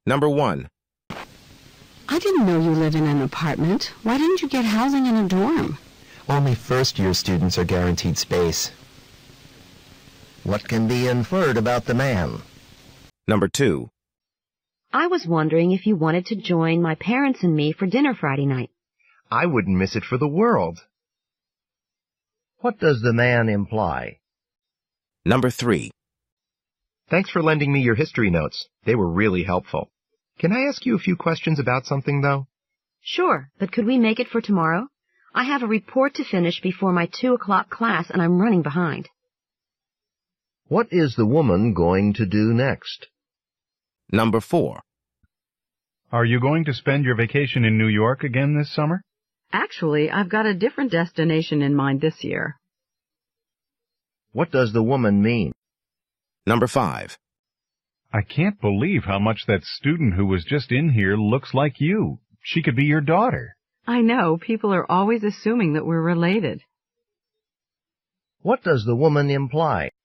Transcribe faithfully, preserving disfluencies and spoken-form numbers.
Number one. I didn't know you live in an apartment. Why didn't you get housing in a dorm? Only first-year students are guaranteed space. What can be inferred about the man? Number two. I was wondering if you wanted to join my parents and me for dinner Friday night. I wouldn't miss it for the world. What does the man imply? Number three. Thanks for lending me your history notes. They were really helpful. Can I ask you a few questions about something, though? Sure, but could we make it for tomorrow? I have a report to finish before my two o'clock class, and I'm running behind. What is the woman going to do next? Number four. Are you going to spend your vacation in New York again this summer? Actually, I've got a different destination in mind this year. What does the woman mean? Number five. I can't believe how much that student who was just in here looks like you. She could be your daughter. I know, people are always assuming that we're related. What does the woman imply?